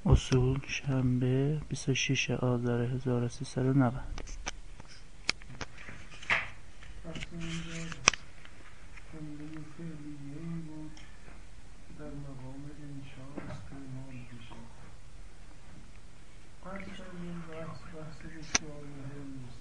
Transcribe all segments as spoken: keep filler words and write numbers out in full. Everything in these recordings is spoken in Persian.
اصول شنبه بیست و شش آذر هزار و سیصد و نود. جمله فعلیه‌ای بود که در مقام انشاء استعمال بشه. عرض کردیم بحث بحث بسیار مهم است.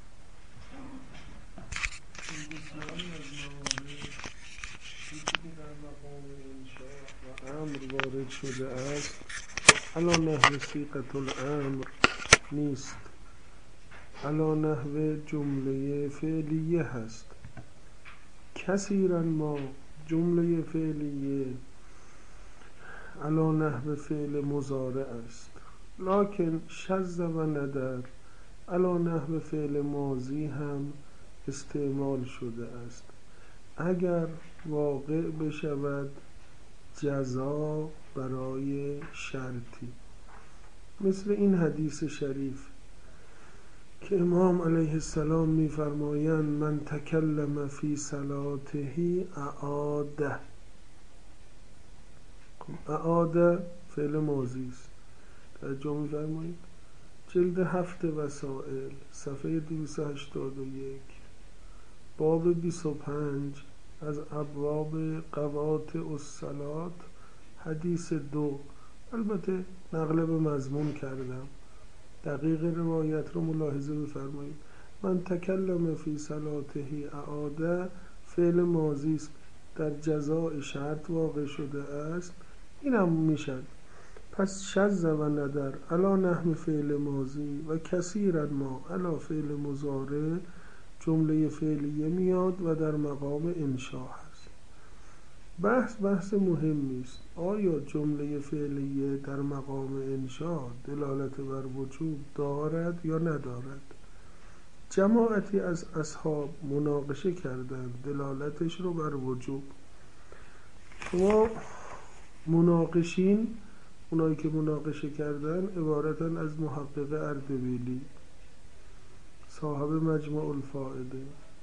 این بسیاری از موارد چیزی که در مقام انشاء و امر وارد شده است علی نحو صیغة الامر نیست، علی نحو جمله فعلیه هست. کثیرا ما جمله فعلیه علی نحو فعل مضارع است، لکن شذ و ندر علی نحو فعل ماضی هم استعمال شده است اگر واقع بشود جزا برای شرطی، مثل این حدیث شریف که امام علیه السلام می‌فرمایند من تکلم فی صلاته اعاده. اعاده فعل ماضی است. توجه می‌فرمایید؟ جلد هفت وسائل صفحه دویست و هشتاد و یک باب بیست و پنج از ابواب قواطع الصلاة حدیث دو. البته نقل به مضمون کردم، دقیق روایت رو ملاحظه بفرمایید. من تکلم فی صلاته اعاده فعل ماضی است، در جزاء شرط واقع شده است. این هم میشد. پس شذ و ندر علی نحو فعل ماضی و کثیرا ما علی فعل مضارع جمله فعلیه میاد و در مقام انشاء هست. بحث بحث مهمی است. آیا جمله فعلیه در مقام انشاء دلالت بر وجوب دارد یا ندارد؟ جماعتی از اصحاب مناقشه کردند دلالتش رو بر وجوب. شما مناقشین، اونایی که مناقشه کردن عبارتن از محقق اردبیلی صاحب مجموع الفائده،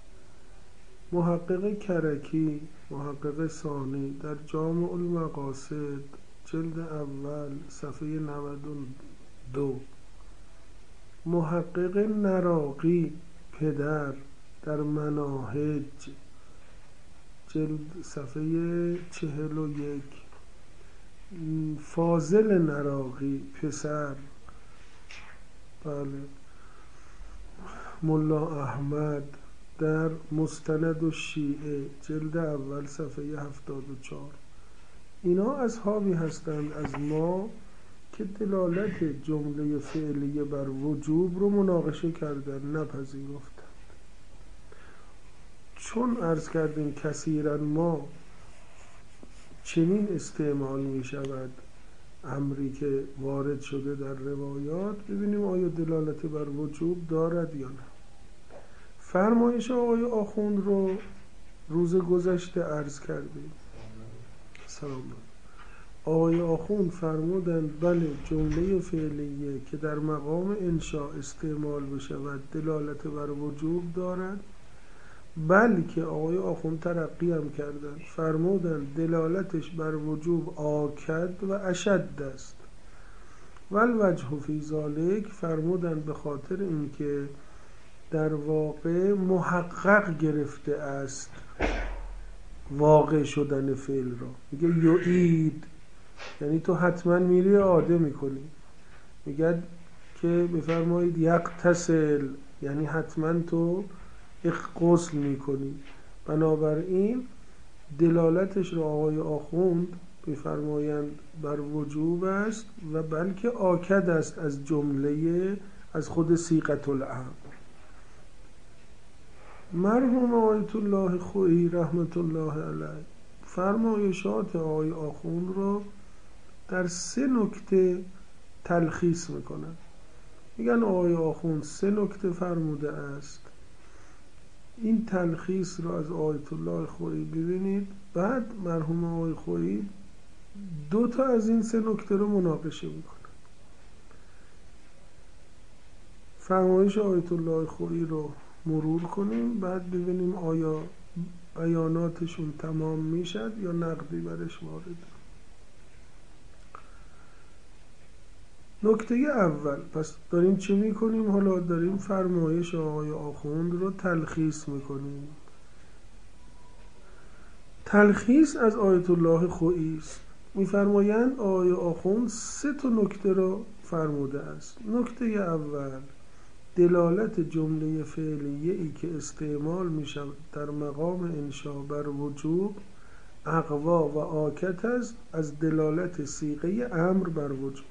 محقق کرکی، محقق ثانی در جامع المقاصد جلد اول صفحه نود و دو، محقق نراقی پدر در مناهج جلد صفحه چهل و یک، فاضل نراقی پسر، بله، ملا احمد در مستند الشیعه جلد اول صفحه هفتاد و چهار. اینا اصحابی هستند از ما که دلالت جمله فعلیه بر وجوب رو مناقشه کردن، نپذیرفتند. چون عرض کردیم کثیرا ما چنین استعمال می شود امری که وارد شده در روایات، ببینیم آیا دلالت بر وجوب دارد یا نه. فرمایش آقای آخوند رو روز گذشته عرض کردیم. سلام. آقای آخوند فرمودند بله جمله فعلیه که در مقام انشاء استعمال بشود دلالت بر وجوب دارد، بلکه آقای آخوند ترقی هم کردند، فرمودند دلالتش بر وجوب آکد و اشد است. والوجه فی ذالک، فرمودند به خاطر اینکه در واقع محقق گرفته است واقع شدن فعل را. میگه یعید یعنی تو حتما میری اعاده میکنی. میگه که بفرمایید یغتسل یعنی حتما تو غسل میکنی. بنابراین دلالتش را آقای آخوند بفرمایند بر وجوب است و بلکه آکد است از جمله از خود صیغة الامر. مرحوم آیت الله خویی رحمت الله علیه فرمایشات آقای آخوند رو در سه نکته تلخیص میکنن. میگن آقای آخوند سه نکته فرموده است. این تلخیص رو از آیت الله خویی ببینید. بعد مرحوم آقای خویی دو تا از این سه نکته رو مناقشه میکنن. فرمایش آیت الله خویی رو مرور کنیم، بعد ببینیم آیا بیاناتشون تمام میشد یا نقدی برش وارد. نکته اول، پس داریم چی میکنیم؟ حالا داریم فرمایش آقای آخوند رو تلخیص میکنیم. تلخیص از آیت الله خویی است. میفرمایند آقای آخوند سه تا نکته رو فرموده است. نکته اول، دلالت جمله فعلیه ای که استعمال می شود در مقام انشا بر وجوب اقوا و آکد است از دلالت صیغه امر بر وجوب.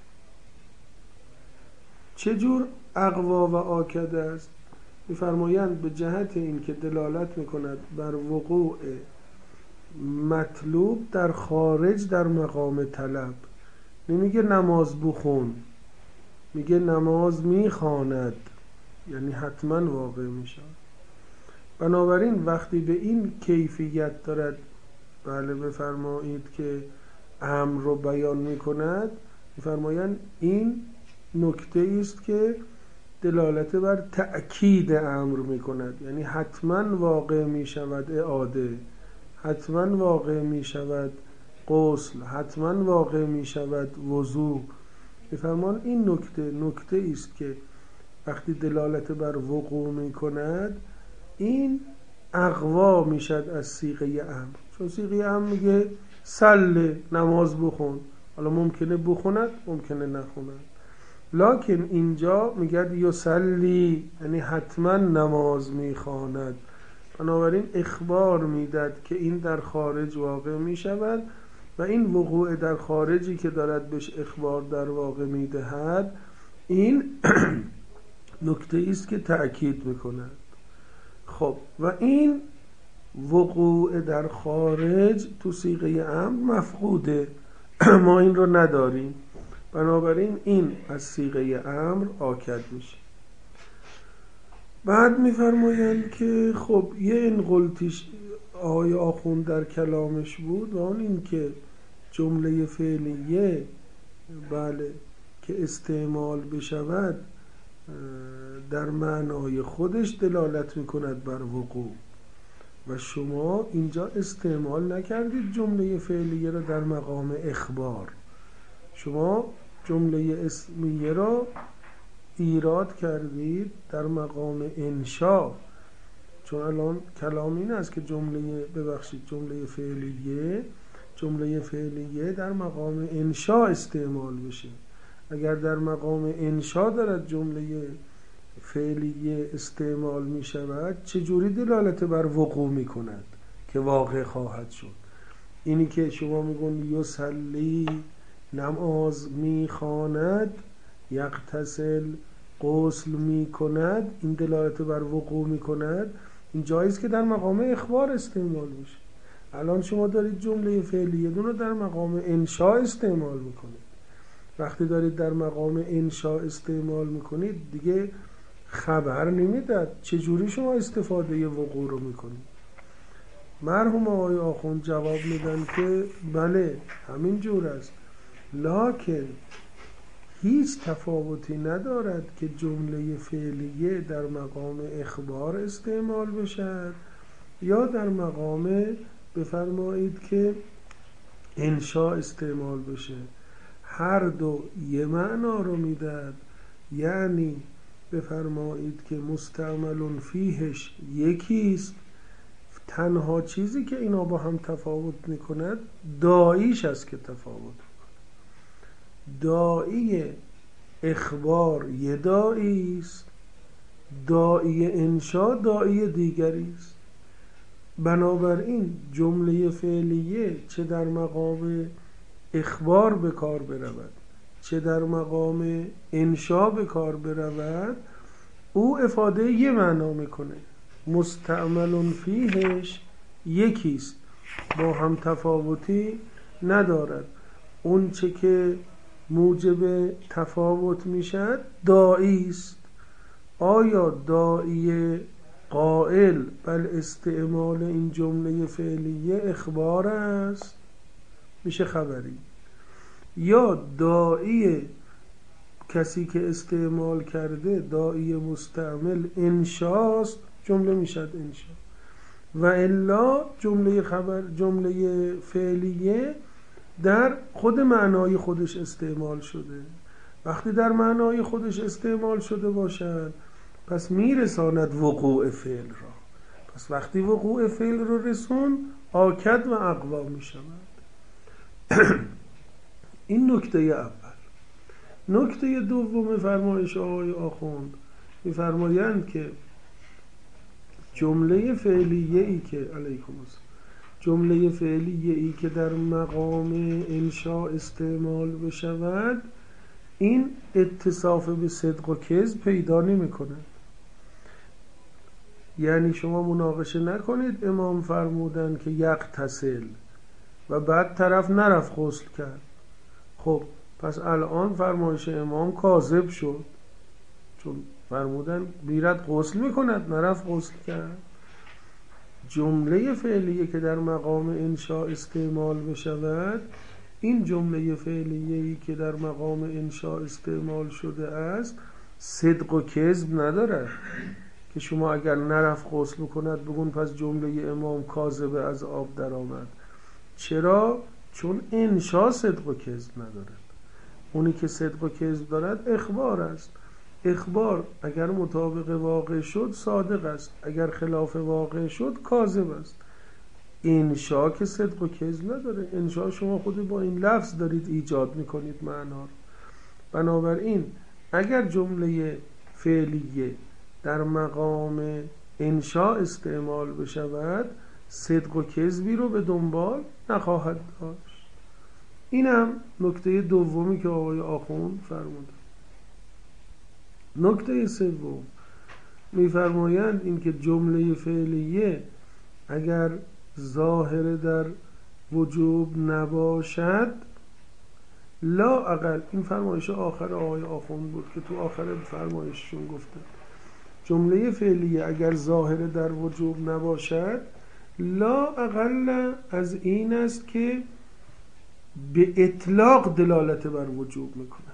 چجور اقوا و آکد است؟ می‌فرمایند به جهت این که دلالت می‌کند بر وقوع مطلوب در خارج در مقام طلب. نمیگه نماز بخون، میگه نماز میخواند، یعنی حتما واقع میشه. بنابراین وقتی به این کیفیت دارد بله بفرمایید که امر رو بیان میکند، میفرمایند این نکته است که دلالت بر تأکید امر میکند، یعنی حتما واقع میشود اعاده، حتما واقع میشود غسل، حتما واقع میشود وضو. میفرمان این نکته نکته است که وقتی دلالت بر وقوع میکند این اقوا میشد از صیغه امر. چون صیغه امر میگه صلی، نماز بخون، حالا ممکنه بخوند ممکنه نخوند، لکن اینجا میگه یصلی، یعنی حتما نماز میخواند. بنابراین اخبار میداد که این در خارج واقع میشود و این وقوع در خارجی که دارد بهش اخبار در واقع میدهد این نکته است که تأکید میکند. خب و این وقوع در خارج تو صیغه امر مفقوده، ما این رو نداریم، بنابراین این از صیغه امر آکد میشه. بعد میفرمایند که خب یه این غلطیش آقای آخوند در کلامش بود و اون این که جمله فعلیه بله که استعمال بشود در معنای خودش دلالت میکند بر وقوع و شما اینجا استعمال نکردید جمله فعلیه را در مقام اخبار، شما جمله اسمیه را ایراد کردید در مقام انشا. چون الان کلام این است که جمله ببخشید جمله فعلیه جمله فعلیه در مقام انشا استعمال بشه. اگر در مقام انشا دارد جمله فعلیه استعمال می شود چجوری دلالت بر وقوع می کند که واقع خواهد شد؟ اینی که شما میگون یصلی، نماز می خواند، یغتسل، غسل می کند، این دلالت بر وقوع می کند، این جاییست که در مقام اخبار استعمال میشه. الان شما دارید جمله فعلیه دون رو در مقام انشاء استعمال میکنید. وقتی دارید در مقام انشاء استعمال میکنید دیگه خبر نمیداد چجوری شما استفاده وقوع رو میکنید. مرحوم آقای آخوند جواب میدن که بله همین جور است، لکن هیچ تفاوتی ندارد که جمله فعلیه در مقام اخبار استعمال بشد یا در مقام بفرمایید که انشاء استعمال بشه. هر دو یه معنا رو میداد، یعنی بفرمایید که مستعمل فیهش یکیست، تنها چیزی که اینا با هم تفاوت میکند داییش است که تفاوت میکند. دائی اخبار یه دائی است، دائی انشا دائی دیگری است. بنابراین جمله فعلیه چه در مقام اخبار به کار برود چه در مقام انشا به کار برود او افاده یه معنا میکنه، مستعمل فیهش یکیست، با هم تفاوتی ندارد. اون چه که موجب تفاوت میشد دائی است. آیا دائی قائل بل استعمال این جمله فعلیه اخبار است میشه خبری، یا دائی کسی که استعمال کرده دائی مستعمل انشاست جمله میشد انشا، و الا جمله خبر جمله فعلیه در خود معنای خودش استعمال شده. وقتی در معنای خودش استعمال شده باشد پس میرساند وقوع فعل را. پس وقتی وقوع فعل رو رسون آکد و اقوا می شود. این نکته اول. نکته دوم فرمایش آقای آخوند می‌فرمایند که جمله فعلیه ای که علیکم السلام جمله فعلیه ای که در مقام انشاء استعمال بشود این اتصاف به صدق و کذب پیدا نمی کند. یعنی شما مناقشه نکنید امام فرمودن که یغتسل و بعد طرف نرفت غسل کرد. خب پس الان فرمایش امام کاذب شد، چون فرمودن میرد غسل میکند نرفت غسل کرد. جمله فعلیه که در مقام انشاء استعمال بشود این جمله فعلیه‌ای که در مقام انشاء استعمال شده است صدق و کذب ندارد که شما اگر نرفت غسل بکند بگون پس جمله امام کاذبه از آب در آمد. چرا؟ چون انشاء صدق و کذب ندارد. اونی که صدق و کذب دارد اخبار است. اخبار اگر مطابق واقع شد صادق است، اگر خلاف واقع شد کاذب است. انشاء که صدق و کذب نداره. انشاء شما خود با این لفظ دارید ایجاد میکنید معنا رو. بنابراین اگر جمله فعلیه در مقام انشاء استعمال بشود صدق و کذبی رو به دنبال نخواهد داشت. اینم نکته دومی که آقای آخوند فرمود. نکته سوم میفرمایند این که جمله فعلیه اگر ظاهر در وجوب نباشد لا اقل، این فرمایش آخر آقای آخوند بود که تو آخر فرمایششون گفته جمله فعلیه اگر ظاهر در وجوب نباشد لا اقل از این است که به اطلاق دلالت بر وجوب میکند.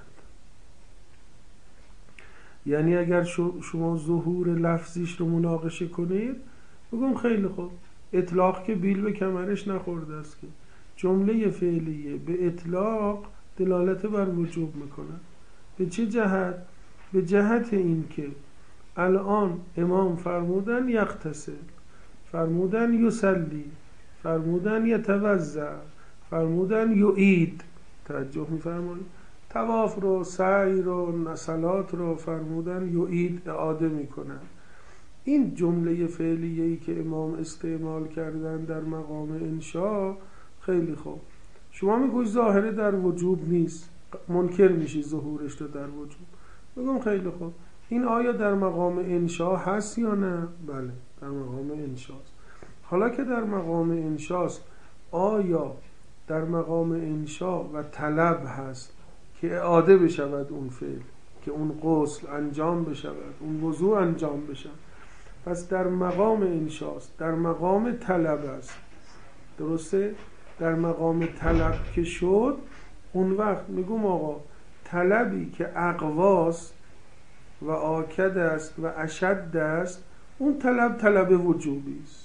یعنی اگر شما ظهور لفظیش رو مناقشه کنید بگم خیلی خوب اطلاق که بیل به کمرش نخورده است که جمله فعلیه به اطلاق دلالت بر وجوب میکنه. به چه جهت؟ به جهت این که الان امام فرمودن یغتسل، فرمودن یصلی، فرمودن یتوضا، فرمودن یعید. توجه میفرمایید؟ طواف رو، سعی رو، نسلات رو فرمودن یعید، اعاده میکنن. این جمله فعلیه‌ای که امام استعمال کردن در مقام انشاء خیلی خوب. شما میگوی ظاهره در وجوب نیست، منکر میشی ظهورش رو در وجوب. بگم خیلی خوب این آیا در مقام انشاء هست یا نه؟ بله در مقام انشاء است. حالا که در مقام انشاء است آیا در مقام انشاء و طلب هست که اعاده بشود اون فعل، که اون غسل انجام بشود، اون وضوء انجام بشود؟ پس در مقام انشاء است، در مقام طلب است. درسته؟ در مقام طلب که شد اون وقت میگم آقا طلبی که اقواست و آکد است و اشد است اون طلب طلب وجوبی است.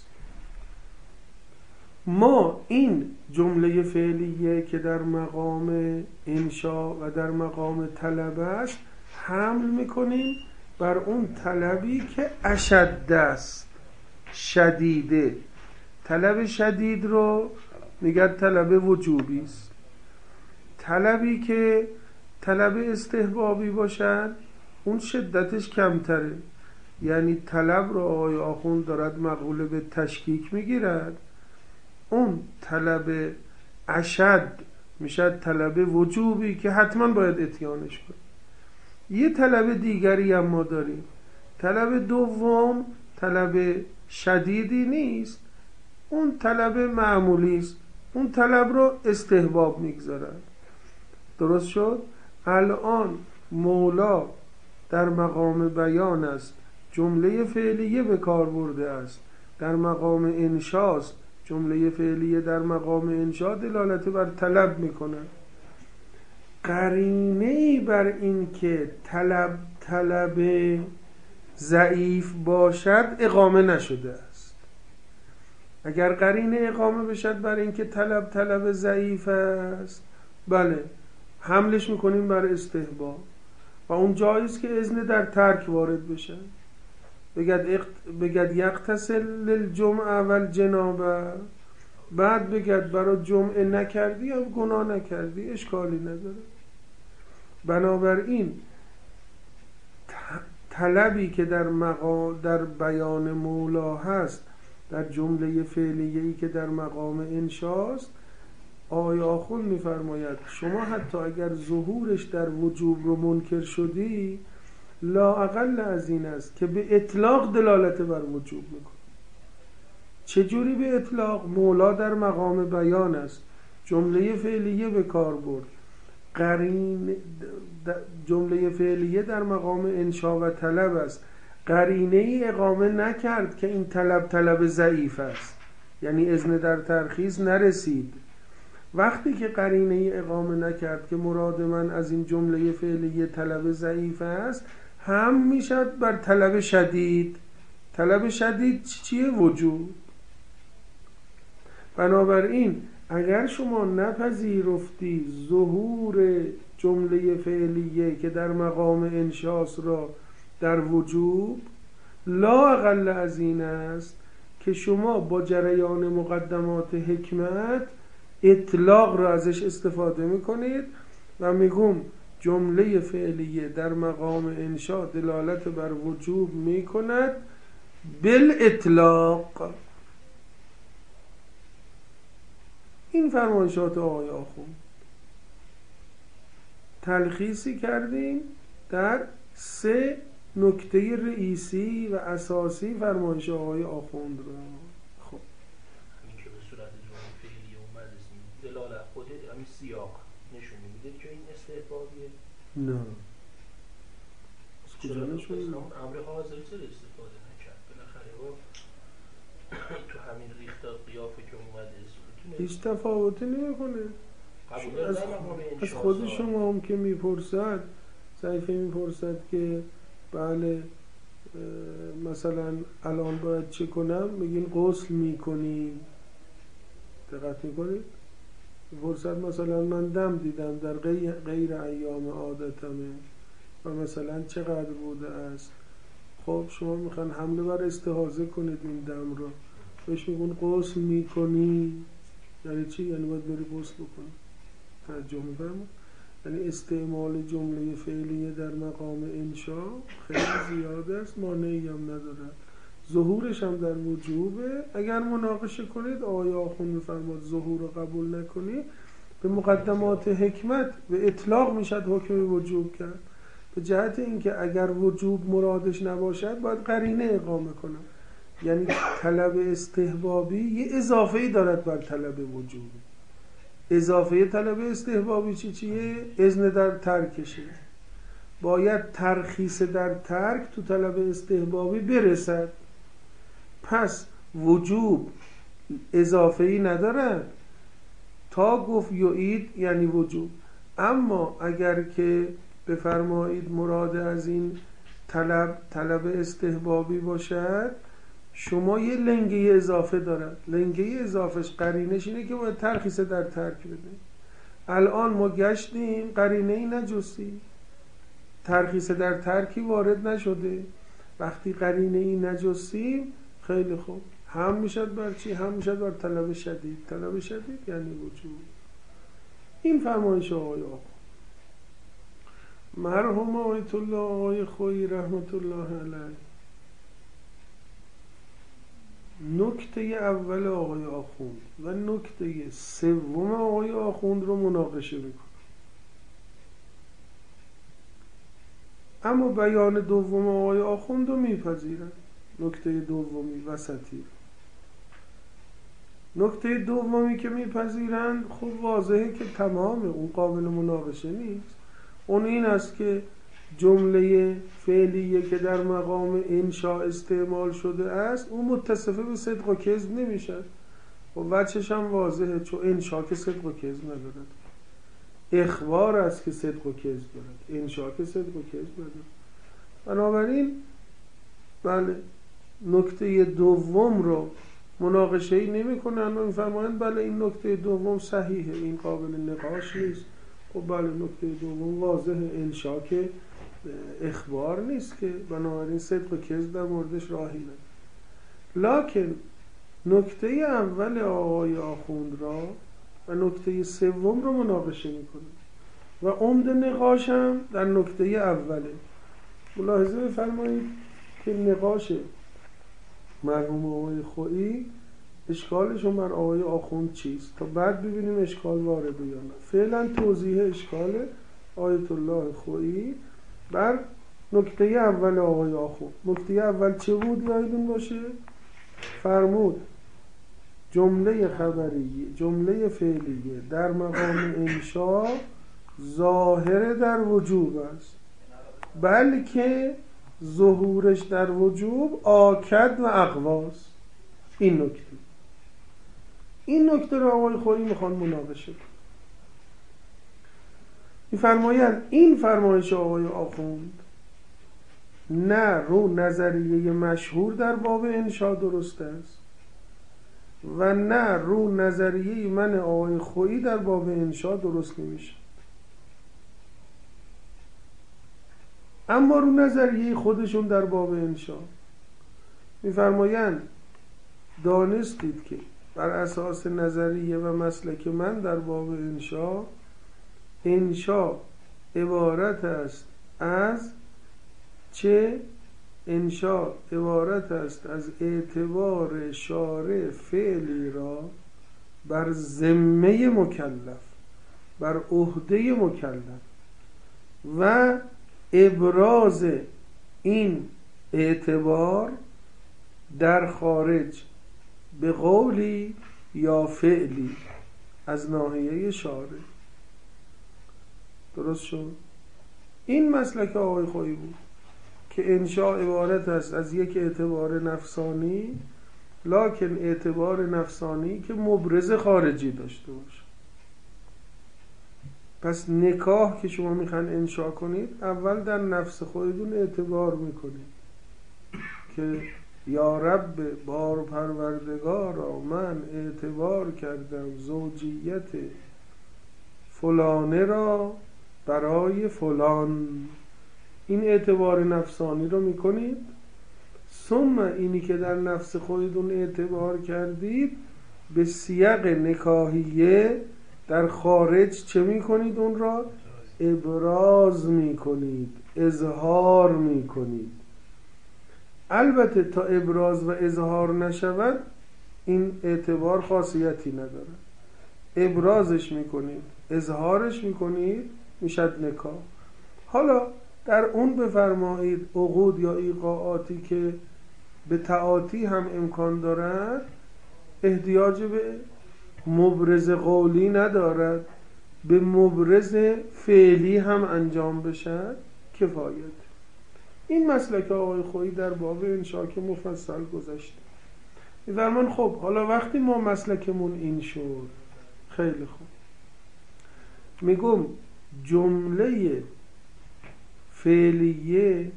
ما این جمله فعلیه که در مقام انشاء و در مقام طلب است حمل میکنیم بر اون طلبی که اشد است، شدیده. طلب شدید رو میگن طلب وجوبی است. طلبی که طلب استحبابی باشد اون شدتش کمتره. یعنی طلب رو آقای آخوند دارد مقوله به تشکیک میگیرد. اون طلب اشد میشه طلب وجوبی که حتما باید اتیانش کنیم. یه طلب دیگری هم ما داریم. طلب دوم طلب شدیدی نیست، اون طلب معمولی است. اون طلب رو استحباب میگذارد. درست شد؟ الان مولا در مقام بیان است، جمله فعلیه به کار برده است. در مقام انشاء است، جمله فعلیه در مقام انشاء دلالت بر طلب میکنه. قرینه‌ای بر این که طلب طلب ضعیف باشد اقامه نشده است. اگر قرینه اقامه بشد بر این که طلب طلب ضعیف است، بله حملش میکنیم بر استحباب. و اون جاییست که اذن در ترک وارد بشه. بگد اقت... بگد یغتسل للجمعه والجنابه، بعد بگد برای جمعه نکردی یا گناه نکردی اشکالی نداره. بنابراین طلبی که در مقام در بیان مولا هست، در جمله فعلیه‌ای که در مقام انشاست، آقای آخوند می‌فرماید شما حتی اگر ظهورش در وجوب رو منکر شدی، لا اقل از این است که به اطلاق دلالت بر وجوب میکنه. چجوری به اطلاق؟ مولا در مقام بیان است، جمله فعلیه به کار برد، قرین جمله فعلیه در مقام انشا و طلب است، قرینه ای اقامه نکرد که این طلب طلب ضعیف است، یعنی اذن در ترخیص نرسید. وقتی که قرینه ای اقامه نکرد که مراد من از این جمله فعلیه طلب ضعیف است، هم میشد بر طلب شدید. طلب شدید چیه؟ وجود. بنابراین اگر شما نپذیرفتی ظهور جمله فعلیه که در مقام انشاس را در وجوب، لا اقل از این است که شما با جریان مقدمات حکمت اطلاق را ازش استفاده میکنید و میگم جمله فعلیه در مقام انشا دلالت بر وجوب میکند بالاطلاق. این فرمایشات آقای آخوند تلخیصی کردیم در سه نکته رئیسی و اساسی فرمایش آقای آخوند را. خب همین که به صورت جمله فعلی اومد دلالت خود همین سیاق نشون میده که این استحبابیه؟ نه. از کجا نشون میده؟ امر حاضر چرا استفاده نکرد؟ بالاخره تو همین ریخت قیافه که اومده هیچ تفاوتی نمیکنه. از, از خود شما هم که میپرسد، ضعیفه میپرسد که بله مثلا الان باید چه کنم، میگین غسل میکنی، دقت میکنید؟ میپرسد مثلا من دم دیدم در غیر, غیر ایام عادتمه و مثلا چقدر بوده است. خب شما میخوان حمله بر استحاضه کنید این دم رو، بهش میگون غسل میکنی، یعنی چی؟ یعنی باید بری غسل بکنی. ترجمه می‌فرمایید؟ یعنی استعمال جمله فعلیه در مقام انشا خیلی زیاد است، مانعی هم ندارد، ظهورش هم در وجوبه. اگر مناقشه کنید آقای آخوند می‌فرماد ظهور رو قبول نکنید، به مقدمات حکمت به اطلاق میشد حکم وجوب کرد، به جهت اینکه اگر وجوب مرادش نباشد باید قرینه اقامه کنم. یعنی طلب استحبابی یه اضافه‌ای دارد بر طلب وجوب. اضافه طلب استحبابی چی چیه؟ اذن در ترکشه. باید ترخیص در ترک تو طلب استحبابی برسد. پس وجوب اضافه‌ای ندارد تا گفت یعید یعنی وجوب. اما اگر که بفرمایید مراد از این طلب طلب استحبابی باشد، شما یه لنگه اضافه دارد. لنگه اضافهش قرینش اینه که باید ترخیص در ترک بده. الان ما گشتیم قرینه ای نجستیم، ترخیص در ترکی وارد نشده. وقتی قرینه ای نجستیم خیلی خوب، هم میشد بر چی؟ هم میشد بر طلب شدید. طلب شدید یعنی وجود. این فرمایش آقای آقا مرحوم آیت الله آقای خویی رحمت الله علیه. نکته اول آقای آخوند و نکته سوم آقای آخوند رو مناقشه میکنه، اما بیان دوم آقای آخوند رو میپذیرن. نکته دومی وسطی، نکته دومی که میپذیرن خب واضحه که تمامه، اون قابل مناقشه نیست. اون این است که جمله فعلیه که در مقام انشاء استعمال شده است اون متصفه به صدق و کذب نمیشه. و وجهش هم واضحه، چون انشاء که صدق و کذب ندارد، اخبار است که صدق و کذب دارد، انشاء که صدق و کذب ندارد. بنابراین بله نکته دوم رو مناقشه‌ای نمی‌کنن و می‌فرمایند بله این نکته دوم صحیحه، این قابل نقاش نیست. خب بله نکته دوم واضحه، انشاء که اخبار نیست که بنابراین صدق و کذب در موردش راهی نداره. لکن نکته اول آقای آخوند را و نکته سوم رو مناقشه میکنه و عمده نقاش هم در نکته اوله. ملاحظه بفرمایید که نقاش مرحوم آقای خویی اشکالشون بر آقای آخوند چیست تا بعد ببینیم اشکال وارده یا نه. فعلا توضیح اشکال آیت الله خویی بر نکته اول آقای آخوند. نکته اول چه بود یادتون باشه؟ فرمود جمله خبریه جمله فعلیه در مقام انشا ظاهر در وجوب است، بلکه ظهورش در وجوب آکد و اقواست. این نکته این نکته رو آقای خویی میخوان مناقشه کنن. میفرمایند این فرمایش آقای آخوند نه رو نظریه مشهور در باب انشا درست است و نه رو نظریه من آقای خویی در باب انشا درست نمیشه، اما رو نظریه خودشون در باب انشا میفرمایند دانستید که بر اساس نظریه و مسلک من در باب انشا انشا عبارت است از چه؟ انشا عبارت است از اعتبار شارع فعلی را بر ذمه مکلف، بر عهده مکلف و ابراز این اعتبار در خارج به قولی یا فعلی از ناحیه شارع. درست شد؟ این مسلک آقای خویی بود که انشاء عبارت است از یک اعتبار نفسانی، لکن اعتبار نفسانی که مبرز خارجی داشته باشه. پس نکاح که شما میخوان انشاء کنید اول در نفس خودتون اعتبار میکنید که یا رب بار پروردگارا من اعتبار کردم زوجیت فلانه را برای فلان. این اعتبار نفسانی رو میکنید. ثم اینی که در نفس خودتون اعتبار کردید به سیاق نکاحیه در خارج چه میکنید؟ اون را ابراز میکنید، اظهار میکنید. البته تا ابراز و اظهار نشود این اعتبار خاصیتی نداره. ابرازش میکنید، اظهارش میکنید، میشد نکاح. حالا در اون بفرمایید عقود یا ایقاعاتی که به تعاطی هم امکان دارد احتیاج به مبرز قولی ندارد، به مبرز فعلی هم انجام بشد کفایت. این مسلک آقای خویی در باب انشا که مفصل گذشته. می‌فرمان خب حالا وقتی ما مسلکمون این شد خیلی خوب، میگم جمله فعلیه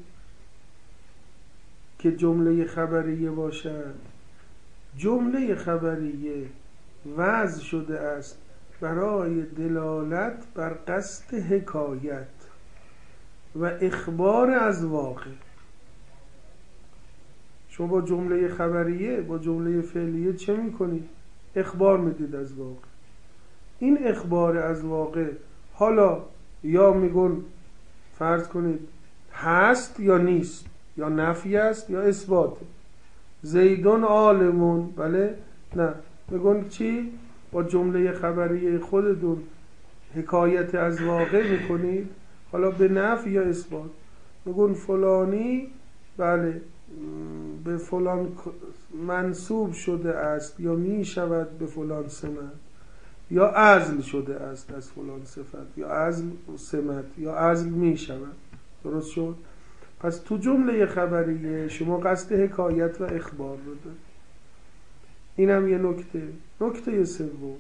که جمله خبریه باشد، جمله خبریه وضع شده است برای دلالت بر قصد حکایت و اخبار از واقع. شما با جمله خبریه با جمله فعلیه چه میکنید؟ اخبار میدید از واقع. این اخبار از واقع حالا یا میگن فرض کنید هست یا نیست، یا نفی است یا اثبات. زیدون عالمون، بله نه، میگن چی؟ با جمله خبریه خودتون حکایت از واقع میکنید، حالا به نفی یا اثبات. میگن فلانی بله به فلان منسوب شده است یا میشود به فلان سمت، یا عزل شده است از فلان صفت، یا عزل سمت، یا عزل میشود. درست شد؟ پس تو جمله خبریه شما قصد حکایت و اخبار رو دارید. این هم یه نکته. نکته سوم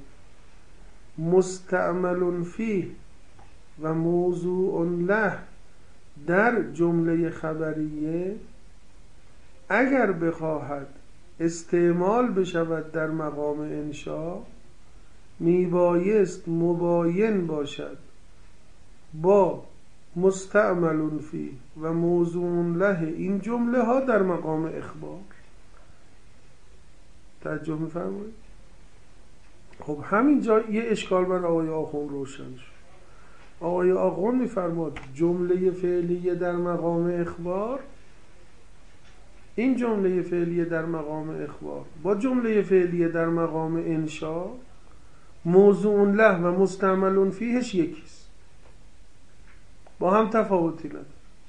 مستعمل فیه و موضوع له در جمله خبریه اگر بخواهد استعمال بشود در مقام انشا میبایست مباین باشد با مستعمل فی و موضوع له، این جمله ها در مقام اخبار. توجه می‌فرمایید؟ خب همینجا یه اشکال بر آقای آخوند روشن شد. آقای آخوند می‌فرماد جمله فعلیه در مقام اخبار، این جمله فعلیه در مقام اخبار با جمله فعلیه در مقام انشا موضوع له و مستعمل فیهش یکیست، با هم تفاوتی نداره.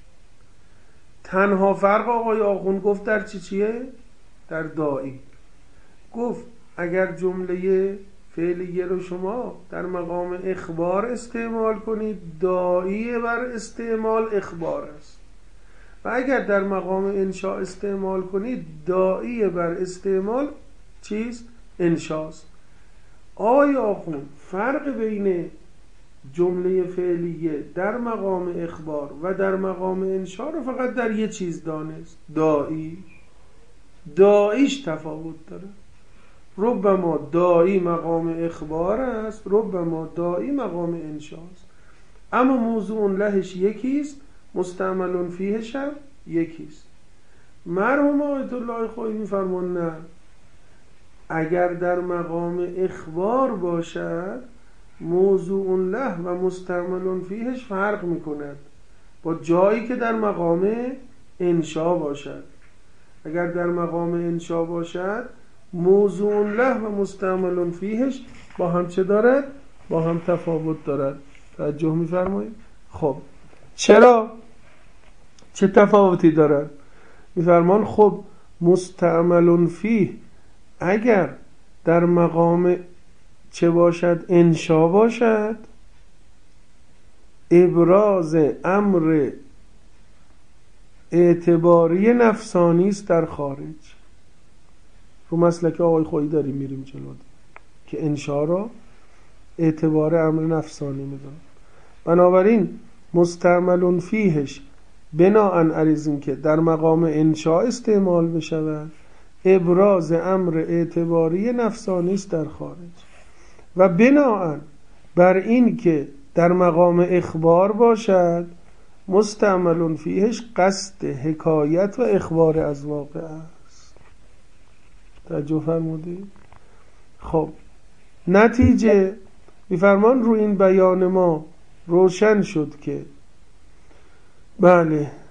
تنها فرق آقای آخوند گفت در چی چیه؟ در داعی. گفت اگر جمله فعلیه رو شما در مقام اخبار استعمال کنید، داعی بر استعمال اخبار است، و اگر در مقام انشاء استعمال کنید، داعی بر استعمال چیست؟ انشاست. آقای آخوند فرق بین جمله فعلیه در مقام اخبار و در مقام انشاء رو فقط در یه چیز دانست، داعی. داعیش تفاوت داره. ربما داعی مقام اخبار است، ربما داعی مقام انشاست، اما موضوع لهش یکیست، مستعمل فیهش هم یکیست. مرحوم آیت الله خویی می‌فرمان نه، اگر در مقام اخبار باشد موضوع له و مستعمل فیهش فرق میکند با جایی که در مقام انشا باشد. اگر در مقام انشا باشد موضوع له و مستعمل فیهش با هم چه دارد؟ با هم تفاوت دارد. توجه می‌فرمایید؟ خب چرا؟ چه تفاوتی دارد؟ می‌فرمان خب مستعمل فیه اگر در مقام چه باشد؟ انشا باشد، ابراز امر اعتباری نفسانی است در خارج. رو مسلک آقای خویی داریم میریم جلو که انشا را اعتبار امر نفسانی میدن. بنابراین مستعمل فیهش بناءً علیزم که در مقام انشا استعمال بشود، ابراز امر اعتباری نفسانی است در خارج، و بناءً بر این که در مقام اخبار باشد مستعمل فیهش قصد حکایت و اخبار از واقع است. توجه فرمودید؟ خب نتیجه میفرمان رو این بیان ما روشن شد که بله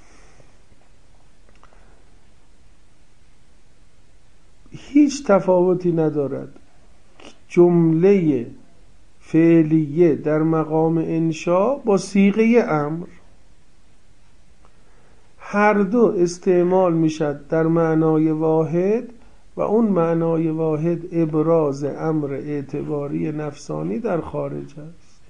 هیچ تفاوتی ندارد جمله فعلیه در مقام انشا با صیغه امر، هر دو استعمال میشد در معنای واحد و اون معنای واحد ابراز امر اعتباری نفسانی در خارج است.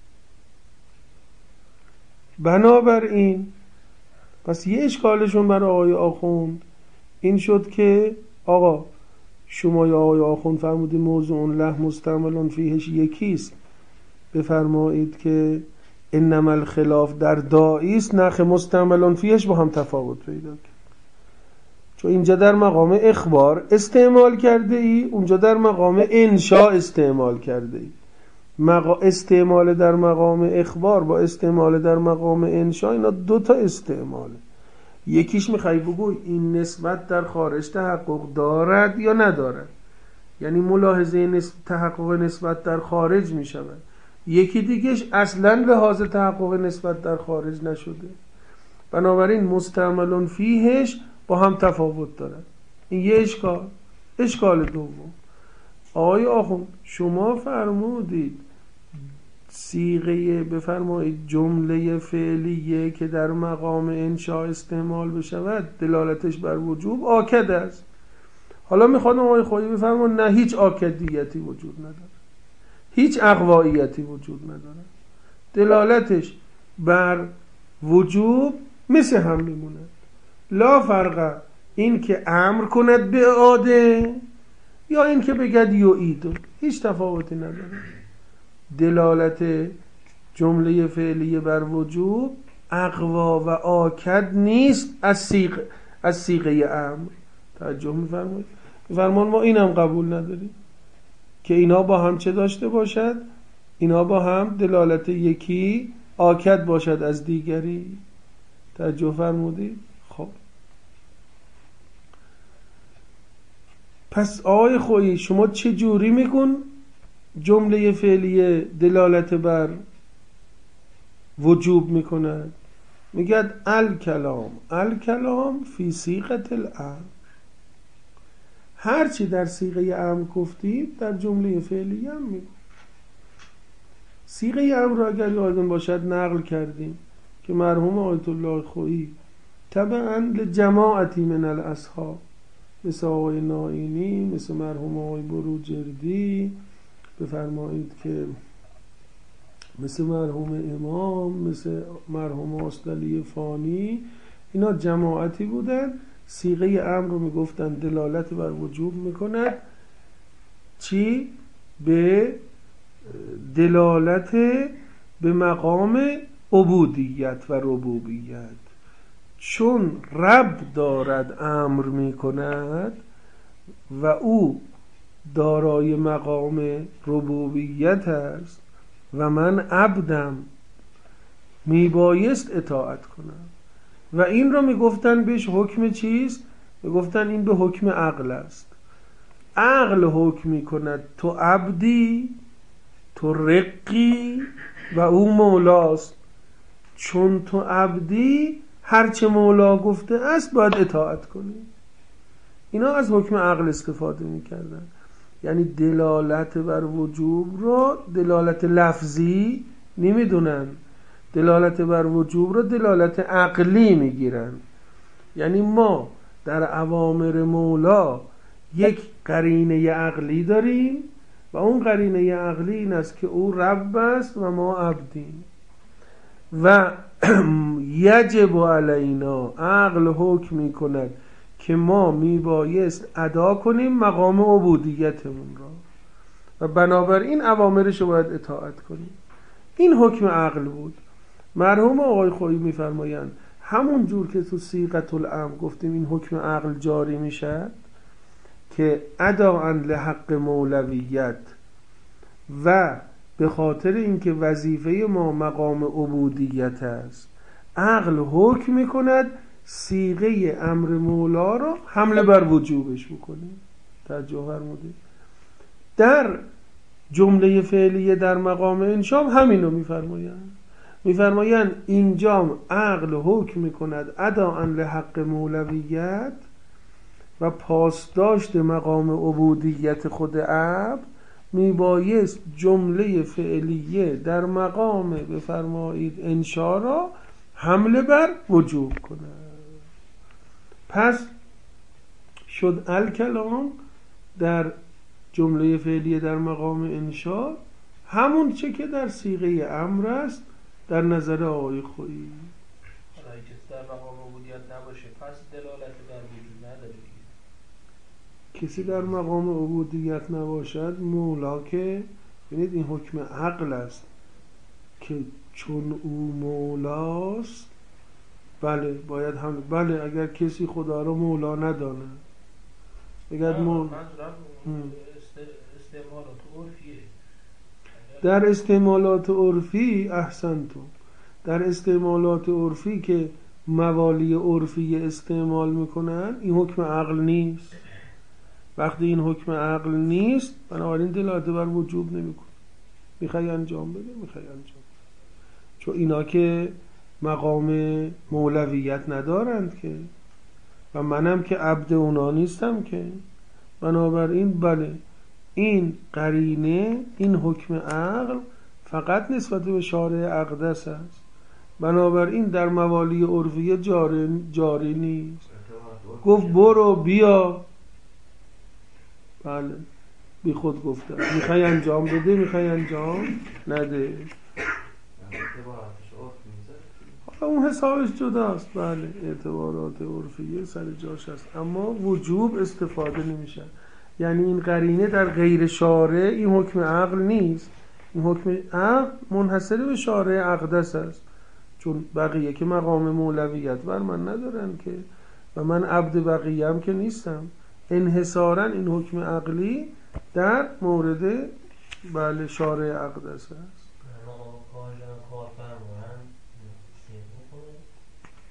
بنابراین پس یه اشکالشون برای آقای آخوند این شد که آقا شما یا آقای آخوند فرمودید موضوع له مستعمل فیهش یکیست، بفرمایید که انما الخلاف در داعی است، نخ مستعمل فیهش با هم تفاوت پیدا کرد. چون اینجا در مقام اخبار استعمال کرده ای، اونجا در مقام انشاء استعمال کرده ای. مقا... استعمال در مقام اخبار با استعمال در مقام انشاء اینا دو تا استعماله. یکیش میخوای بگوی این نسبت در خارج تحقق دارد یا ندارد، یعنی ملاحظه نسب... تحقق نسبت در خارج میشود. یکی دیگهش اصلا لحاظ تحقق نسبت در خارج نشده، بنابراین مستعمل فیهش با هم تفاوت دارد. این یه اشکال. اشکال دوم، آقای آخوند شما فرمودید صیغه بفرمایید جمله فعلیه که در مقام انشاء استعمال بشود دلالتش بر وجوب آکد است. حالا میخواد آقای خویی بفرمایید نه، هیچ آکدیتی وجود نداره، هیچ اقواییتی وجود نداره، دلالتش بر وجوب مثل هم میمونه. لا فرق این که امر کند به عاده یا این که بگد یعید، هیچ تفاوتی نداره. دلالت جمله فعلیه بر وجوب اقوا و آکد نیست از صیغه از صیغه امر. توجه می‌فرمایید؟ فرمان ما اینم قبول نداریم که اینا با هم چه داشته باشد، اینا با هم دلالت یکی آکد باشد از دیگری. توجه فرمودید؟ خب پس آقای خویی شما چه جوری میگن جمله فعلیه دلالت بر وجوب میکند؟ میگد الکلام الکلام فی صیغه الامر، هرچی در صیغه امر گفتید در جمله فعلیه هم میگن. صیغه امر را اگر یادتون باشد نقل کردیم که مرحوم آیت الله خویی طبعا لجماعتی من الاصحاب مثل آقای نائینی، مثل مرحوم آقای بروجردی، بفرمایید که مثل مرحوم امام، مثل مرحوم استالی فانی، اینا جماعتی بودن صیغه امر رو میگفتن دلالت بر وجوب میکند. چی؟ به دلالت به مقام عبودیت و ربوبیت، چون رب دارد امر میکند و او دارای مقام ربوبیت است و من عبدم میبایست اطاعت کنم. و این رو میگفتن بهش حکم چیست؟ میگفتن این به حکم عقل است. عقل حکم میکند تو عبدی، تو رقی و او مولاست. چون تو عبدی هرچه مولا گفته است باید اطاعت کنی. اینا از حکم عقل استفاده میکردن، یعنی دلالت بر وجوب رو دلالت لفظی نمیدونن، دلالت بر وجوب رو دلالت عقلی میگیرن. یعنی ما در اوامر مولا یک قرینه عقلی داریم و اون قرینه عقلی این است که او رب است و ما عبدیم و یجب علینا، عقل حکم میکند که ما میبایست ادا کنیم مقام عبودیتمون را و بنابراین اوامرش رو باید اطاعت کنیم. این حکم عقل بود. مرحوم آقای خویی میفرمایند همون جور که تو صیغه الامر گفتیم این حکم عقل جاری میشد که اداء لحق مولویت و به خاطر اینکه وظیفه ما مقام عبودیت است، عقل حکم میکند صیغه امر مولا رو حمله بر وجوبش بکنیم. توجه فرمودید؟ در جمله فعلیه در مقام انشا همینو میفرمایند. میفرمایند اینجا عقل حکم میکند اداء لحق مولویت و پاسداشت مقام عبودیت خود عبد میبایست جمله فعلیه در مقام بفرمایید انشا را حمله بر وجوب کند. پس شد الکلام در جمله فعلیه در مقام انشا همون چه که در صیغه امر است در نظر آقای خویی. حالا که در مقام عبودیت نباشه پس دلالت بر وجود نداره دیگه. کسی در مقام عبودیت نباشد مولا که ببینید این حکم عقل است که چون او مولاست بله باید هم بله اگر کسی خدا رو مولا ندانه اگر مول... استعمالات عرفیه. در استعمالات عرفی احسنتم، در استعمالات عرفی که موالی عرفی استعمال میکنن این حکم عقل نیست. وقتی این حکم عقل نیست بنابراین دلالت بر وجوب نمیکنه. میخوای انجام بده میخوای انجام بده. چون اینا که مقام مولویت ندارند که و منم که عبد اونا نیستم که، بنابراین بله این قرینه این حکم عقل فقط نسبت به شارع اقدس است، بنابراین در موالی عرفیه جاری, جاری نیست. گفت برو بیا بله بی خود گفته میخوای انجام بده میخوای انجام نده حالا اون حسابش جداست. بله اعتبارات عرفیه سر جاش هست اما وجوب استفاده نمیشه. یعنی این قرینه در غیر شارع این حکم عقل نیست. این حکم عقل منحصر به شارع اقدس است چون بقیه که مقام مولویت بر من ندارن که و من عبد بقیه هم که نیستم. انحصارا این حکم عقلی در مورد بله شارع اقدس است. مقام کارجان کارفرمان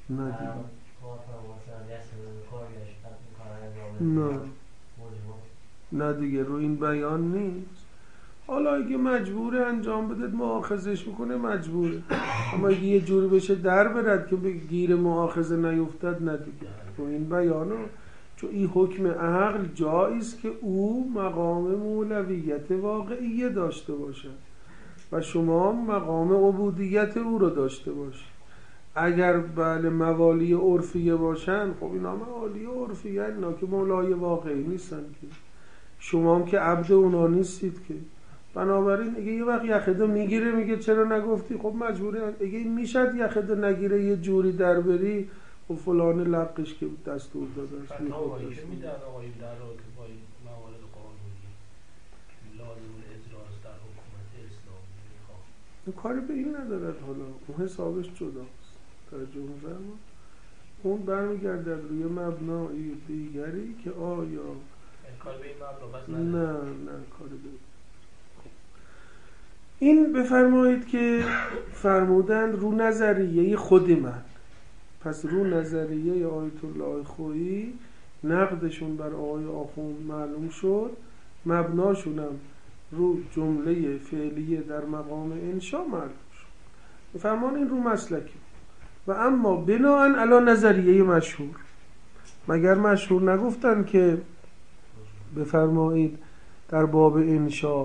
ندیدم. کار فرماسن دست به کار گشتن کار انجام نه نه دیگه رو این بیان نیست. حالا اگه مجبوره انجام بده مؤاخذش میکنه مجبوره، اما اگه یه جوری بشه در برد که به گیر مؤاخذه نیفتد نه دیگه رو این بیانو، چون این حکم عقل جاییست که او مقام مولویت واقعیه داشته باشه و شما مقام عبودیت او رو داشته باشید. اگر بله موالی عرفیه باشن، خب اینا موالی عرفیه، اینا که مولای واقعی نیستن که، شما هم که عبد اونا نیستید که. بنابراین اگه یه وقت یخدو میگیره میگه چرا نگفتی، خب مجبوری. اگه میشد یخدو نگیره یه جوری در بری و فلان لقش که دستور داده است فتح آقایی که میدن آقای در رو که با موارد قانونی لازم اجراز در حکومت اسلامی کاری به این ندارد. حالا اون حسابش جداست، ترجمه فرما اون برمیگردد روی مبنای دیگری که آیا کاری به این مبنا بس نه نداره. نه کاری به این بفرمایید که فرمودن رو نظریه خود من. پس رو نظریه آیت الله خویی نقدشون بر آقای آخوند معلوم شد، مبناشونم رو جمله فعلیه در مقام انشا معلوم شد. بفرمان این رو مسلکی و اما بناهن علی نظریه مشهور. مگر مشهور نگفتن که بفرمایید در باب انشا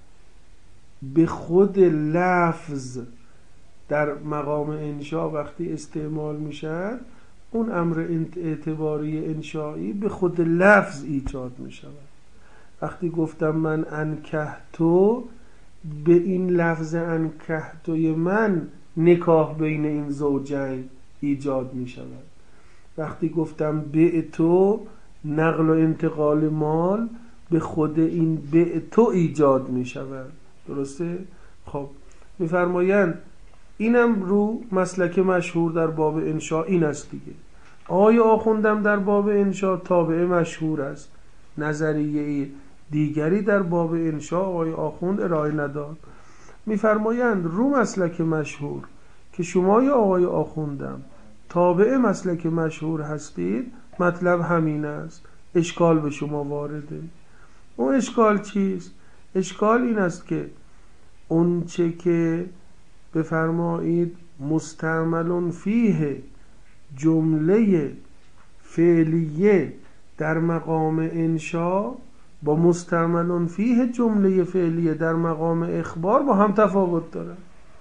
به خود لفظ در مقام انشا وقتی استعمال میشد اون امر اعتباری انشایی به خود لفظ ایجاد میشود. وقتی گفتم من انکحتو، به این لفظ انکحتوی من نکاح بین این زوجین ایجاد میشود. وقتی گفتم بعتو، نقل و انتقال مال به خود این بعتو ایجاد میشود. درسته؟ خب میفرمایند اینم رو مسلک مشهور در باب انشاء این است دیگه. آقای آخوندم در باب انشاء تابع مشهور است. نظریه دیگری در باب انشاء آقای آخوند ارائه نداد. میفرمایند رو مسلک مشهور که شما یا آقای آخوندم تابع مسلک مشهور هستید، مطلب همین است. اشکال به شما وارده. اون اشکال چیست؟ اشکال این است که اون چه که بفرمایید مستعمل فیه جمله فعلیه در مقام انشا با مستعمل فیه جمله فعلیه در مقام اخبار با هم تفاوت داره.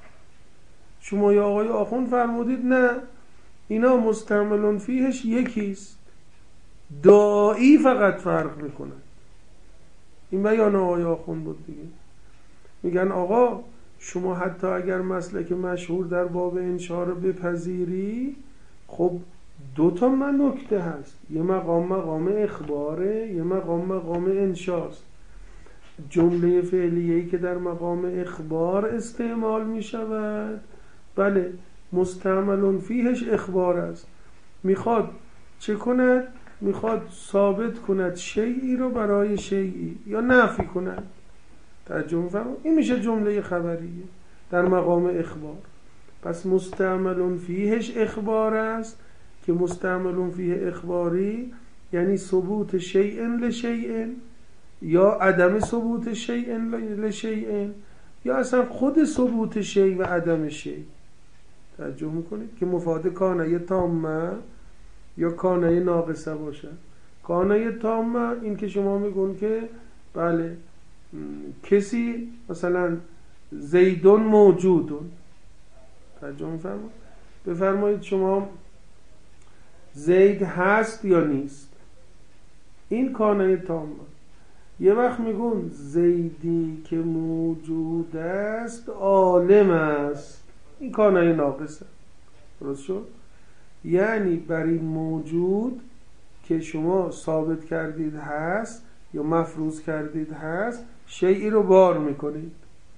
شما یا آقای آخوند فرمودید نه، اینا مستعمل فیهش یکیست، داعی فقط فرق میکنه. این بیان آقای آخوند بود دیگه. میگن آقا شما حتی اگر مسلک مشهور در باب انشا رو بپذیری، خب دو تا من نکته هست، یه مقام مقام اخباره، یه مقام مقام انشاست. جمله فعلیه‌ای که در مقام اخبار استعمال می شود، بله مستعمل فیهش اخبار است. میخواد چه کند؟ میخواد ثابت کند شیئی رو برای شیئی یا نفی کند. ترجمه فرمون این میشه جمله خبریه در مقام اخبار. پس مستعمل فیهش اخبار است که مستعمل فیه اخباری یعنی ثبوت شیء لشیء یا عدم ثبوت شیء لشیء یا اصلا خود ثبوت شیء و عدم شیء. توجه میکنید که مفاد کانه تامه یا کانه ناقصه باشه. کانه تامه این که شما میگون که بله کسی مثلا زیدون موجودون، ترجمه میفرمایید بفرمایید شما زید هست یا نیست، این کانه تامه. یه وقت میگون زیدی که موجود است عالم است، این کانه ناقصه. درست شد؟ یعنی بر این موجود که شما ثابت کردید هست یا مفروض کردید هست شیئی رو بار میکنید.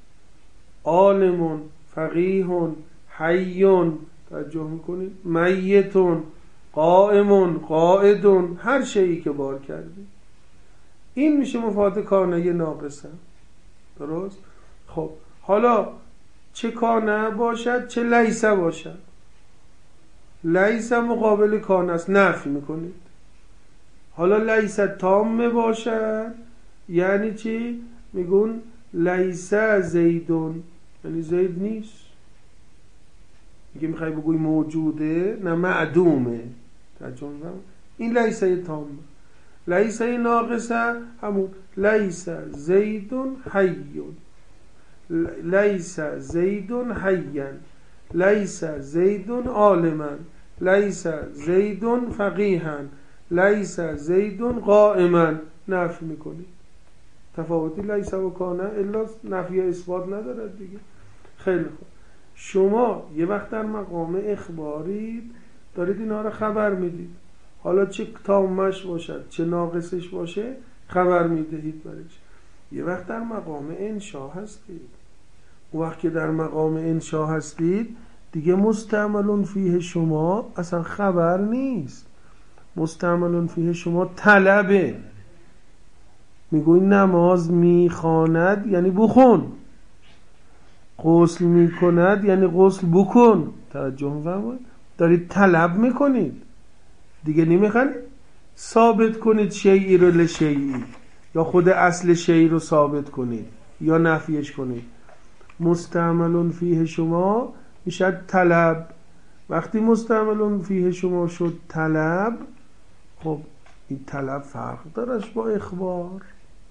عالمون، فقیهون، حیون، توجه میکنید، میتون، قائمون، قائدون، هر شیئی که بار کردید این میشه مفاد کانه ناقصه. درست؟ خب حالا چه کانه باشد چه لیسه باشد، لیس مقابل کان است، نفی میکنید. حالا لیس تامه باشد یعنی چی؟ میگون لیس زیدون، یعنی زید نیست. میگه میخوای بگوی موجوده، نه معدومه. ترجمه کنم این لیس تامه. لیس ناقصه همون لیس زیدون حیون، لیس زیدون حیان، لیس زیدون عالما، لیس زیدون فقیها، لیس زیدون قائما. نفی میکنی. تفاوتی لیس و کانه الا نفی اثبات ندارد دیگه. خیلی خوب، شما یه وقت در مقام اخبارید، دارید اینا رو خبر میدید. حالا چه تامش باشد چه ناقصش باشه خبر میدهید برش. یه وقت در مقام انشا هستید. اون وقت که در مقام انشا هستید دیگه مستعملون فیه شما اصلا خبر نیست. مستعملون فیه شما طلبه. میگوی نماز میخواند یعنی بخون، غسل میکند یعنی غسل بکن. توجه میفرمایید؟ دارید طلب میکنید دیگه. نمیخواید ثابت کنید شیئی رو لشیئی، یا خود اصل شیئی رو ثابت کنید یا نفیش کنید. مستعملون فیه شما میشد طلب. وقتی مستعملون فیه شما شد طلب، خب این طلب فرق دارش با اخبار.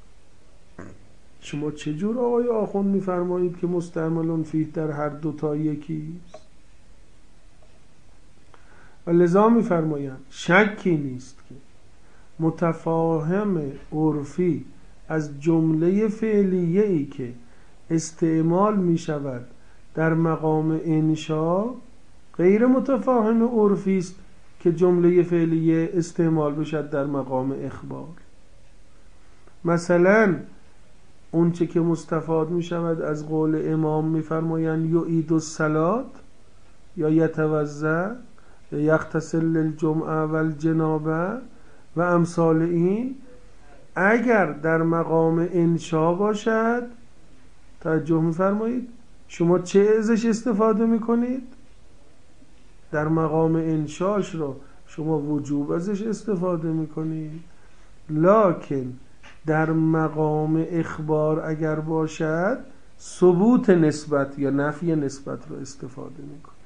شما چجور آقای آخوند میفرمایید که مستعملون فیه در هر دوتا یکیست؟ و لذا میفرمایند شکی نیست که متفاهم عرفی از جمله فعلیه ای که استعمال می شود در مقام انشا غیر متفاهم عرفی است که جمله فعلیه استعمال بشد در مقام اخبار. مثلا اون چه که مستفاد می شود از قول امام میفرمایند یعید الصلاة یا یتوضا یا یغتسل للجمعه و الجنابه و امثال این، اگر در مقام انشا باشد، توجه میفرمایید، شما چه ازش استفاده میکنید؟ در مقام انشاش رو شما وجوب ازش استفاده میکنید. لکن در مقام اخبار اگر باشد ثبوت نسبت یا نفی نسبت رو استفاده میکنید.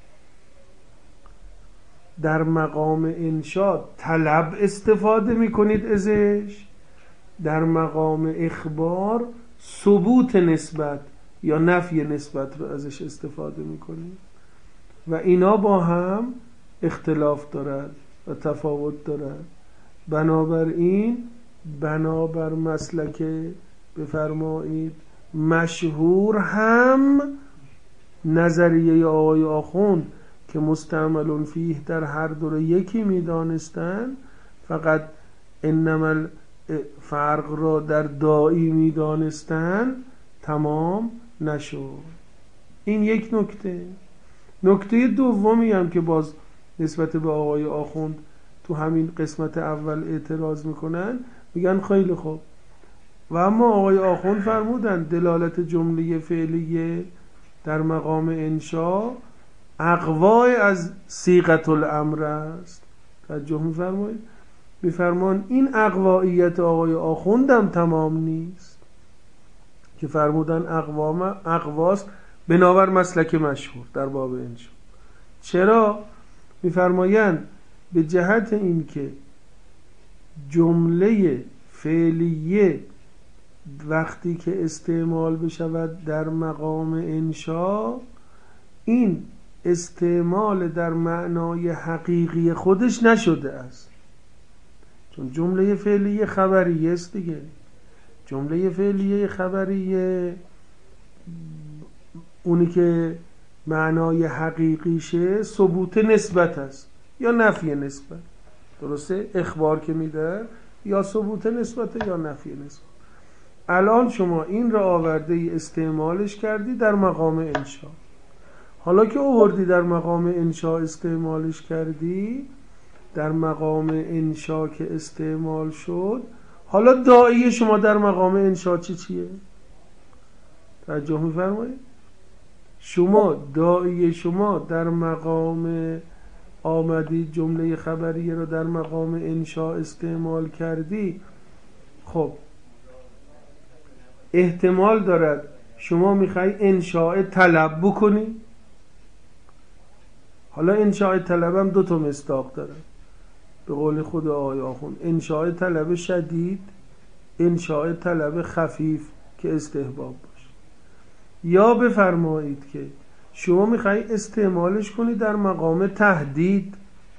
در مقام انشا طلب استفاده میکنید ازش، در مقام اخبار ثبوت نسبت یا نفی نسبت رو ازش استفاده میکنید و اینا با هم اختلاف دارد و تفاوت دارد. بنابراین بنابر مسلک بفرمایید مشهور هم نظریه آقای آخوند که مستعملون فیه در هر دو رو یکی میدانستن، فقط انما فرق را در داعی میدانستن، تمام نشد. این یک نکته. نکته دومی هم که باز نسبت به آقای آخوند تو همین قسمت اول اعتراض میکنن، میگن خیلی خوب و اما آقای آخوند فرمودن دلالت جمله فعلیه در مقام انشا اقوای از صیغه الامر است. توجه میفرمایید؟ میفرمان این اقواییت آقای آخوند هم تمام نیست که فرمودن اقوام اقواست بنابر مسلک مشهور در باب انشا. چرا؟ میفرمایند به جهت این که جمله فعلیه وقتی که استعمال بشود در مقام انشا، این استعمال در معنای حقیقی خودش نشده است، چون جمله فعلیه خبریه است دیگه. جمله فعلیه خبریه اونی که معنای حقیقیشه ثبوت نسبت است یا نفی نسبت. درسته؟ اخبار که میده یا ثبوت نسبت یا نفی نسبت. الان شما این را آورده ای استعمالش کردی در مقام انشا. حالا که آوردی در مقام انشا استعمالش کردی، در مقام انشا که استعمال شد، حالا داعی شما در مقام انشا چی چیه؟ توجه می‌فرمایید؟ شما داعی شما در مقام آمدی جمله خبریه رو در مقام انشاء استعمال کردی، خب احتمال دارد شما میخوای انشاء طلب بکنی. حالا انشاء طلب هم دو تا مصداق داره به قول خود آقای آخوند، انشاء طلب شدید، انشاء طلب خفیف که استحباب باشه. یا بفرمایید که شما میخوای استعمالش کنی در مقام تهدید،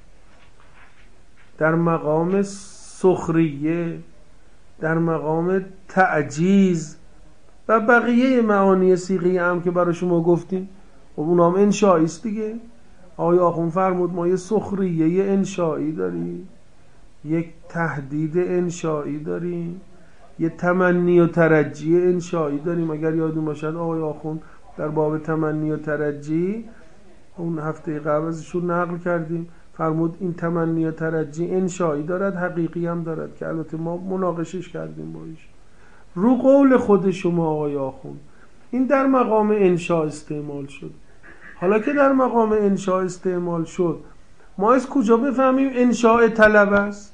در مقام سخریه، در مقام تعجیز و بقیه معانی صیغه هم که برای شما گفتیم. خب اونام انشایی است دیگه. آقای آخوند فرمود ما یه سخریه یه انشایی داریم، یک تهدید انشایی داریم، یه تمنی و ترجی انشایی داریم. اگر یادتون باشد آقای آخوند در باب تمنی و ترجی اون هفته قبل ازشون نقل کردیم، فرمود این تمنی و ترجی انشایی دارد، حقیقی هم دارد، که البته ما مناقشش کردیم با ایش. رو قول خود شما آقای آخوند این در مقام انشاء استعمال شد. حالا که در مقام انشاء استعمال شد، ما از کجا بفهمیم انشاء طلب است؟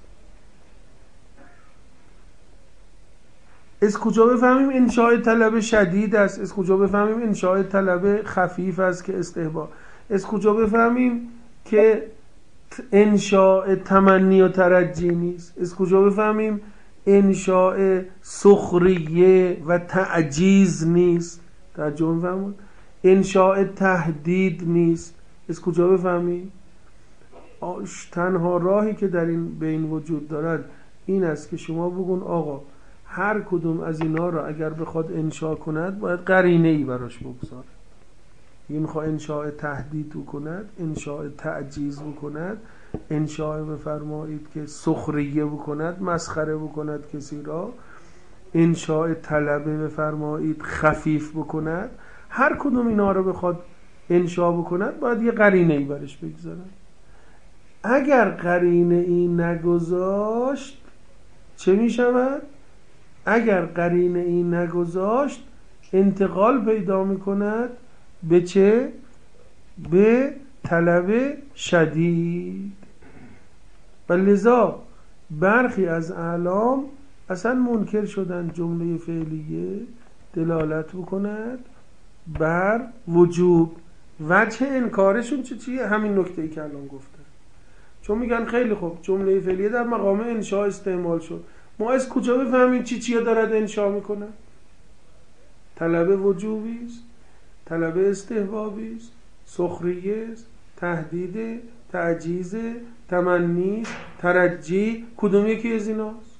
از کجا بفهمیم انشاء طلب شدید است؟ از کجا بفهمیم انشاء طلب خفیف است که استحباب؟ از کجا بفهمیم که انشاء تمنی و ترجی نیست؟ از کجا بفهمیم انشاء سخریه و تعجیز نیست؟ ترجمه فرمود انشاء تهدید نیست. از کجا بفهمیم؟ تنها راهی که در این بین وجود دارد این است که شما بگون آقا هر کدوم از اینا را اگر بخواد انشاء کند باید قرینه ای براش بگذاره. یه میخواد انشاء تهدید بکند، انشاء تعجیز بکند، انشاء بفرمایید که سخریه بکند، مسخره بکند کسی را، انشاء طلبه بفرمایید خفیف بکند. هر کدوم اینا رو بخواد انشاء بکند باید یه قرینه ای برش بگذارد. اگر قرینه ای نگذاشت چه می شود؟ اگر قرینه ای نگذاشت انتقال پیدا می کند به چه؟ به طلب شدید. و لذا برخی از اعلام اصلا منکر شدن جمله فعلیه دلالت بکند بر وجوب. وجه انکارشون چه چیه؟ همین نکته‌ای که الان گفتم. چون میگن خیلی خوب جمله فعلیه در مقام انشاء استعمال شد، ما از کجا بفهمیم چی چیه دارد انشاء میکنه؟ طلب وجوبی است، طلب استحبابی است، سخریه است، تهدید، تعجیز، تمنی، ترجی، کدوم یکی از ایناست؟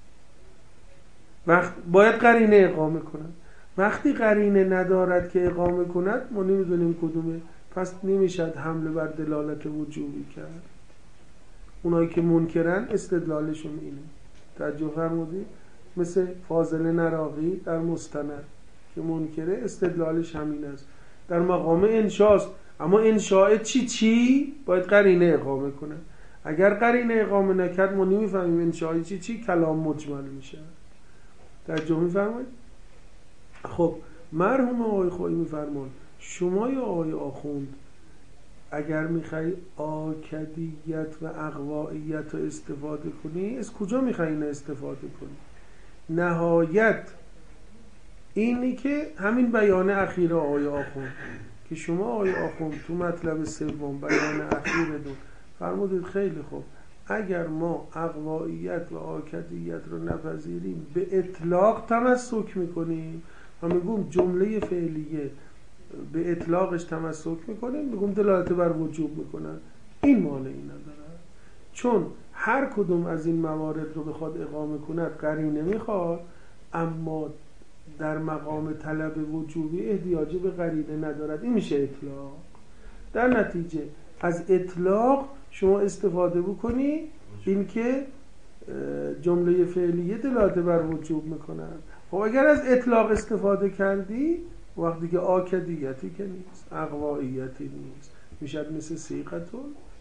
وقت باید قرینه اقامه کنند. وقتی قرینه ندارد که اقامه کند ما نمیدونیم کدومه، پس نمیشد حمله بر دلالت وجوبی کرد. اونایی که منکرن استدلالشون اینه. توجه فرمودید؟ مثل فاضل نراقی در مستند که منکره استدلالش همین است، در مقام انشاست، اما انشاء چی چی باید قرینه اقامه کنه. اگر قرینه اقامه نکرد ما نمیفهمیم انشاء چی چی، کلام مجمل میشه. توجه میفرمایید؟ خب مرحوم آقای خویی میفرمان شما یا آقای آخوند اگر میخوای آکدیت و اغوائیت رو استفاده کنی از کجا میخوای اینو استفاده کنی؟ نهایت اینی که همین بیان اخیر آقای آخوند که شما آقای آخوند تو مطلب سوم بیان اخیر دو فرمودید خیلی خوب اگر ما اغوائیت و آکدیت رو نپذیریم به اطلاق تمسک میکنیم و میگم جمله فعلیه به اطلاقش تمسک میکنیم، میگم دلالت بر وجوب میکنن، این مانعی نداره. چون هر کدوم از این موارد رو بخواد اقامه کند قرینه میخواد، اما در مقام طلب وجوبی احتیاج به قرینه ندارد. این میشه اطلاق. در نتیجه از اطلاق شما استفاده بکنی این که جمله فعلیه دلالت بر وجوب میکنن. خب اگر از اطلاق استفاده کردی وقتی که آکدیتی که نیست، اغوائیتی نیست، میشد مثل صیغتون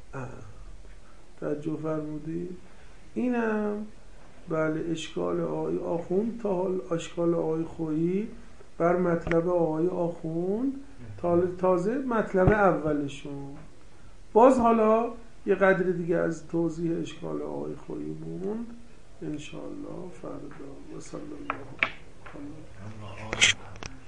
توجه فرمودی. اینم بله اشکال آقای آخوند تا حال اشکال آقای خویی بر مطلب آقای آخوند تازه مطلب اولشون. باز حالا یه قدر دیگه از توضیح اشکال آقای خویی موند انشاءالله فردا. و صلی الله علیه و